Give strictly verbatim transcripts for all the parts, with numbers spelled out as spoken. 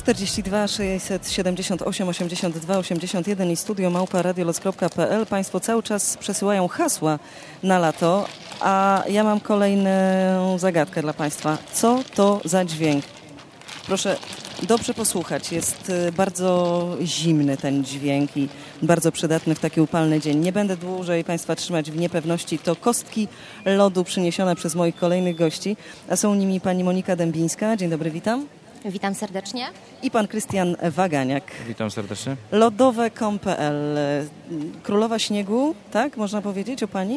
czterdzieści dwa sześćset siedemdziesiąt osiem osiemdziesiąt dwa osiemdziesiąt jeden i studio małpa radioloc kropka p l. Państwo cały czas przesyłają hasła na lato, a ja mam kolejną zagadkę dla Państwa. Co to za dźwięk? Proszę dobrze posłuchać. Jest bardzo zimny ten dźwięk i bardzo przydatny w taki upalny dzień. Nie będę dłużej Państwa trzymać w niepewności. To kostki lodu przyniesione przez moich kolejnych gości, a są nimi pani Monika Dębińska. Dzień dobry, witam. Witam serdecznie. I pan Krystian Waganiak. Witam serdecznie. lodowe kropka com kropka p l. Królowa śniegu, tak? Można powiedzieć o pani?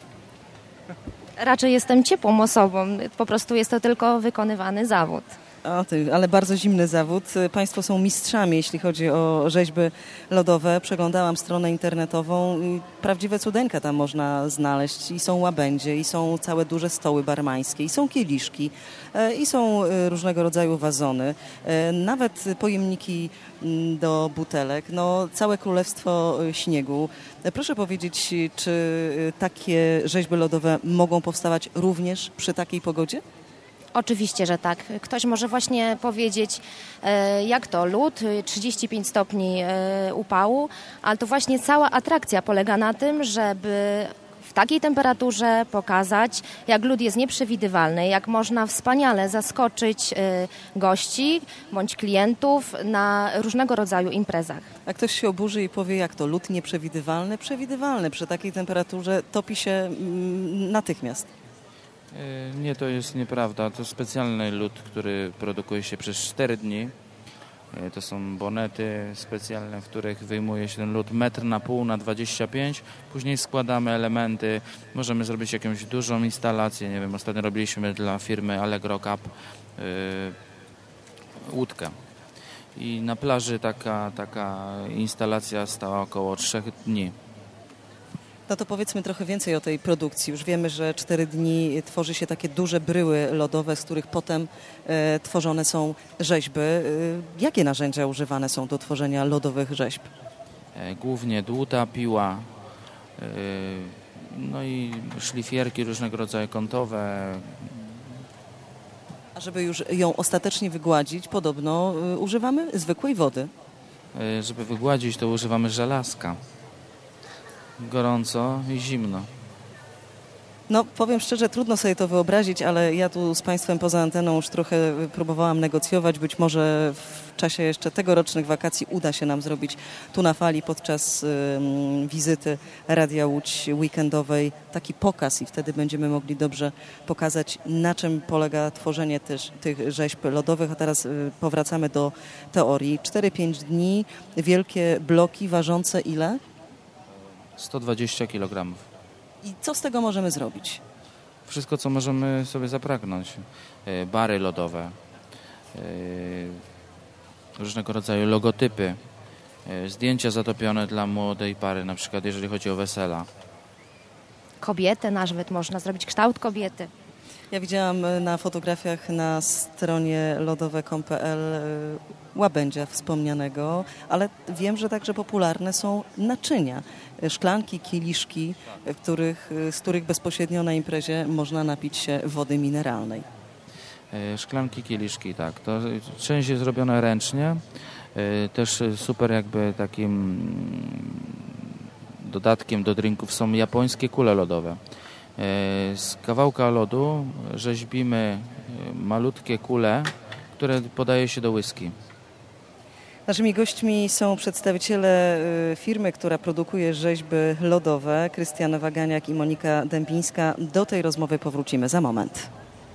Raczej jestem ciepłą osobą. Po prostu jest to tylko wykonywany zawód. O, ty, ale bardzo zimny zawód. Państwo są mistrzami, jeśli chodzi o rzeźby lodowe. Przeglądałam stronę internetową i prawdziwe cudeńka tam można znaleźć. I są łabędzie, i są całe duże stoły barmańskie, i są kieliszki, e, i są różnego rodzaju wazony, e, nawet pojemniki do butelek. No, całe królestwo śniegu. E, proszę powiedzieć, czy takie rzeźby lodowe mogą powstawać również przy takiej pogodzie? Oczywiście, że tak. Ktoś może właśnie powiedzieć, e, jak to lód, trzydzieści pięć stopni e, upału, ale to właśnie cała atrakcja polega na tym, żeby w takiej temperaturze pokazać, jak lód jest nieprzewidywalny, jak można wspaniale zaskoczyć e, gości bądź klientów na różnego rodzaju imprezach. A ktoś się oburzy i powie, jak to lód nieprzewidywalny? Przewidywalny. Przy takiej temperaturze topi się mm, natychmiast. Nie, to jest nieprawda. To specjalny lód, który produkuje się przez cztery dni. To są bonety specjalne, w których wyjmuje się ten lód metr na pół na dwadzieścia pięć. Później składamy elementy. Możemy zrobić jakąś dużą instalację. Nie wiem, ostatnio robiliśmy dla firmy Allegro Cup yy, łódkę. I na plaży taka, taka instalacja stała około trzech dni. No to powiedzmy trochę więcej o tej produkcji. Już wiemy, że cztery dni tworzy się takie duże bryły lodowe, z których potem e, tworzone są rzeźby. E, jakie narzędzia używane są do tworzenia lodowych rzeźb? E, głównie dłuta, piła, e, no i szlifierki różnego rodzaju kątowe. A żeby już ją ostatecznie wygładzić, podobno e, używamy zwykłej wody. E, żeby wygładzić, to używamy żelazka. Gorąco i zimno. No, powiem szczerze, trudno sobie to wyobrazić, ale ja tu z Państwem poza anteną już trochę próbowałam negocjować. Być może w czasie jeszcze tegorocznych wakacji uda się nam zrobić tu na fali podczas um, wizyty Radia Łódź weekendowej taki pokaz i wtedy będziemy mogli dobrze pokazać, na czym polega tworzenie też tych rzeźb lodowych. A teraz y, powracamy do teorii. cztery pięć dni, wielkie bloki ważące ile? sto dwadzieścia kilogramów. I co z tego możemy zrobić? Wszystko, co możemy sobie zapragnąć. Bary lodowe, różnego rodzaju logotypy, zdjęcia zatopione dla młodej pary, na przykład jeżeli chodzi o wesela. Kobietę nawet można zrobić, kształt kobiety. Ja widziałam na fotografiach na stronie lodowe kropka com kropka p l łabędzia wspomnianego, ale wiem, że także popularne są naczynia, szklanki, kieliszki, w których, z których bezpośrednio na imprezie można napić się wody mineralnej. Szklanki, kieliszki, tak. To część jest zrobiona ręcznie. Też super jakby takim dodatkiem do drinków są japońskie kule lodowe. Z kawałka lodu rzeźbimy malutkie kule, które podaje się do whisky. Naszymi gośćmi są przedstawiciele firmy, która produkuje rzeźby lodowe, Krystian Waganiak i Monika Dębińska. Do tej rozmowy powrócimy za moment.